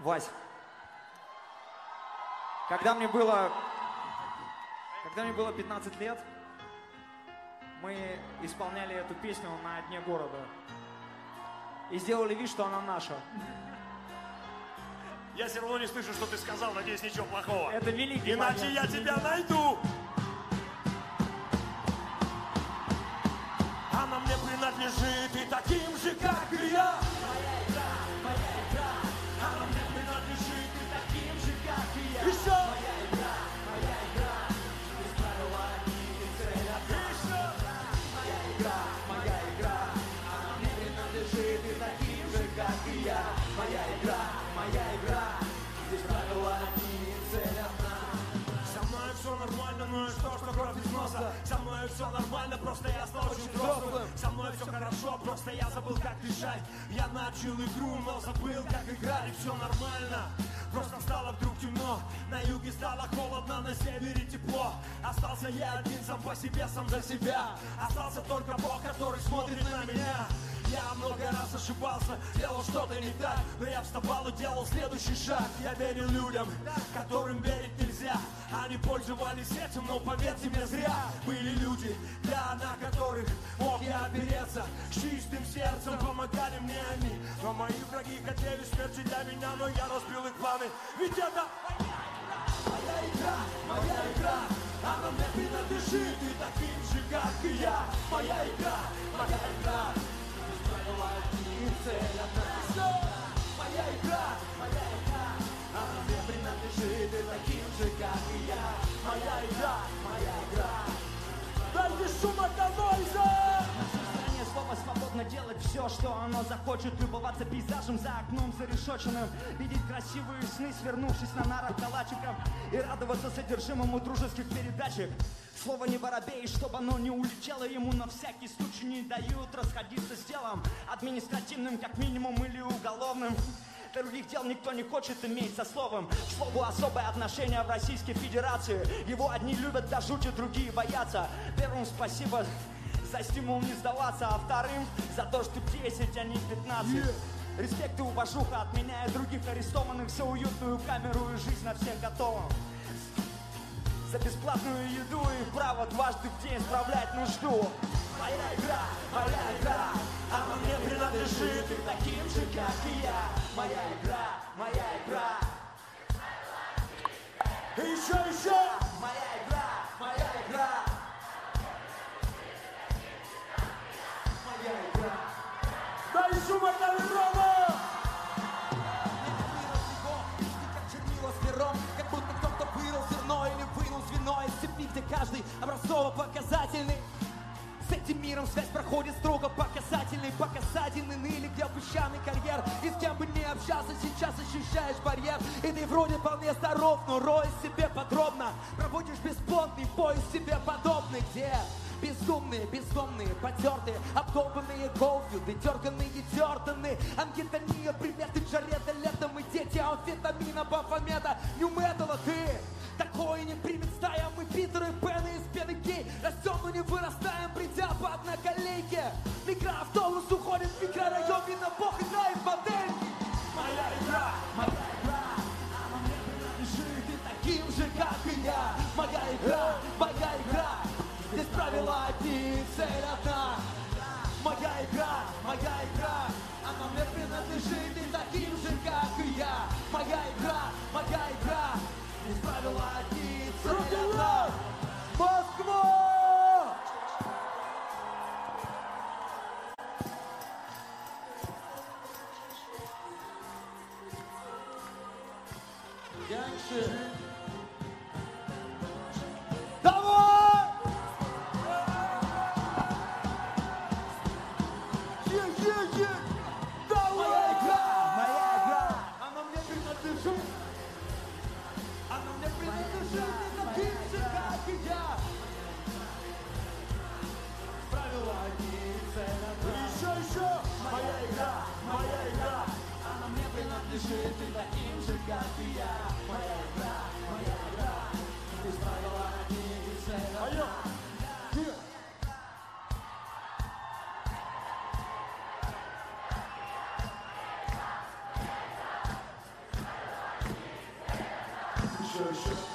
Вась, когда мне было 15 лет, мы исполняли эту песню на дне города и сделали вид, что она наша. Я все равно не слышу, что ты сказал, надеюсь, ничего плохого. Это великий Иначе момент. я тебя найду. Она мне принадлежит и таким же, как и я. Моя игра, она мне принадлежит и таким же, как и я. Еще! Моя игра, без правила и цель одна. Еще! Моя игра, она мне принадлежит и таким же, как и я. Моя игра, без правила и цель одна. Со мной все нормально, ну и что кровь из носа. Со мной все нормально, просто я стал очень взрослым. Со мной все хорошо, просто я забыл, как бежать. Я начал игру, но забыл, как играть, и все нормально. Просто стало вдруг темно, на юге стало холодно, на севере тепло. Остался я один сам по себе, сам за себя. Остался только Бог, который смотрит на меня. Я много раз ошибался, делал что-то не так, но я вставал и делал следующий шаг. Я верил людям, которым верить нельзя. Они пользовались этим, но поверьте мне, зря. Были люди, на которых мог я опереться. С чистым сердцем помогали мне они. Но мои враги хотели смерти для меня, но я разбил их планы. Ведь это моя игра, она мне принадлежит и таким же, как и я. Моя игра, без правила и цель одна. Моя игра, она мне принадлежит и таким же, как и я. Моя игра. Дайте шума Нойза! Слово свободно делать все, что оно захочет. Любоваться пейзажем за окном зарешоченным, видеть красивые сны, свернувшись на нарах калачиков, и радоваться содержимому дружеских передачек. Слово не воробей, чтобы оно не улетело ему, на всякий случай не дают расходиться с делом административным, как минимум, или уголовным. Других дел никто не хочет иметь со словом. К слову, особое отношение в Российской Федерации. Его одни любят до жути, другие боятся. Первым спасибо за стимул не сдаваться, а вторым за то, что 10, а не 15. Респект и уважуха от меня и других арестованных за уютную камеру и жизнь на всех готова. За бесплатную еду и право дважды в день справлять нужду. Моя игра, она мне принадлежит и таким же, как и я. Моя игра. И еще. Моя игра. Дай шума на Рома! Как чернила с пером, как будто кто-то вырыл зерно или вынул звено из цепи, где каждый образцово-показательный. С этим миром связь проходит строго по касательной, по касательной ныли, где песчаный карьер. И с кем бы не общался, сейчас ощущаешь барьер. И ты вроде вполне здоров, но роешь себе подробно. Проводишь бесплодный поиск себе подобный, где безумные, потертые, обдолбанные ковью, дедерганные, дертанные. Ангетония, приметы Джареда, летом и дети амфетамина, бафомета, нью-металла. Ты такое не примет стая, мы Питеры, Пены из пены гей. Растем, но не вырастаем, придя по одноколейке. Микроавтобус уходит в микрорайон, и на бог играет в модельки. Моя игра, она мне принадлежит и таким же, как и я. Моя игра. Здесь правила одни, цель одна. Моя игра, она мне принадлежит и таким же, как и я. Моя игра, здесь правила одни, цель одна. Москва! Гангши. Давай! Моя игра, она мне принадлежит и таким же, как и я. Правила одни, цель одна. Еще. Моя игра, она мне принадлежит и таким же, как и я. Моя игра, без правила одни, цель одна. еще, еще.